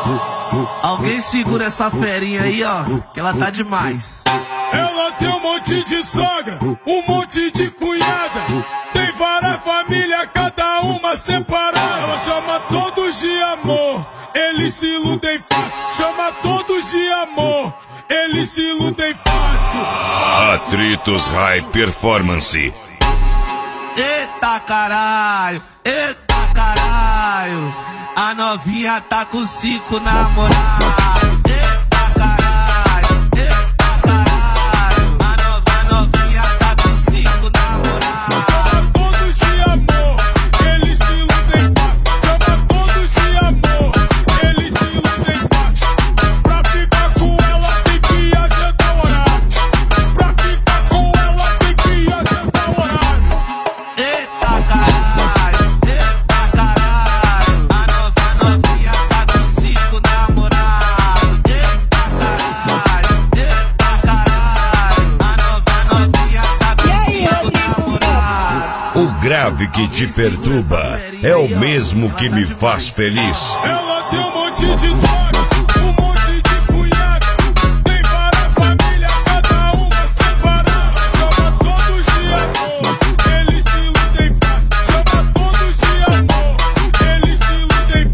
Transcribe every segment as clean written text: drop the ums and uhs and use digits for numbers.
Alguém segura essa ferinha aí, ó, que ela tá demais. Ela tem um monte de sogra, um monte de cunhada. Tem várias famílias, cada uma separada. Ela chama todos de amor, eles se iludem fácil. Chama todos de amor, eles se iludem fácil. Atritos High Performance. Eita caralho, eita caralho. A novinha tá com 5 namorados. Eita caralho, eita caralho. A novinha tá com 5 namorados. Chama todos de amor, eles se iludem fácil. Chama todos de amor, eles se iludem fácil. Pra ficar com ela tem que adiantar o horário. Pra ficar com ela tem que adiantar o horário. Eita caralho, eita caralho. A novinha tá com 5 namorados. Eita caralho, eita caralho. A novinha tá com 5 namorados. O grave que te perturba é o mesmo que me faz feliz. Ela tem um monte de sogra, um monte de cunhada. Tem várias famílias, cada uma separada. Chama todos de amor, eles se iludem fácil. Chama todos de amor, eles se iludem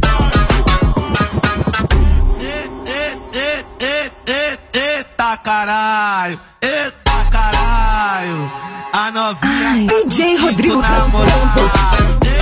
fácil. Eita caralho, eita caralho. A novinha tá com DJ 5 Rodrigo namorados.